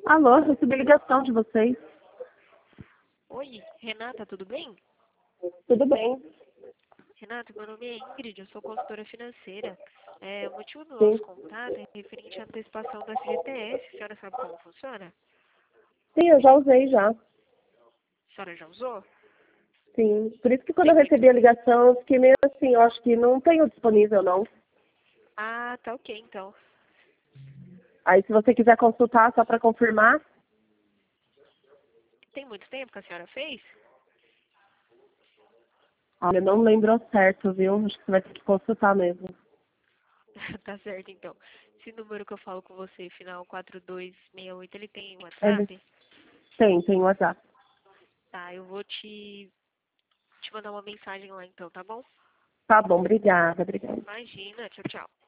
Alô, recebi ligação de vocês. Oi, Renata, tudo bem? Tudo bem? Renata, meu nome é Ingrid, eu sou consultora financeira. O motivo do Sim. nosso contato é referente à antecipação da FGTS. A senhora sabe como funciona? Sim, eu já usei já. A senhora já usou? Sim. Por isso que quando Tem eu muito... recebi a ligação, eu fiquei meio assim, eu acho que não tenho disponível não. Ah, tá ok, então. Aí se você quiser consultar só para confirmar, Tem muito tempo que a senhora fez? olha, não lembrou certo, viu? Acho que você vai ter que consultar mesmo. Tá certo, então. Esse número que eu falo com você, final 4268, ele tem Eles WhatsApp? tem WhatsApp. Tá, eu vou te mandar uma mensagem lá então, tá bom? Tá bom, obrigada. Imagina, tchau, tchau.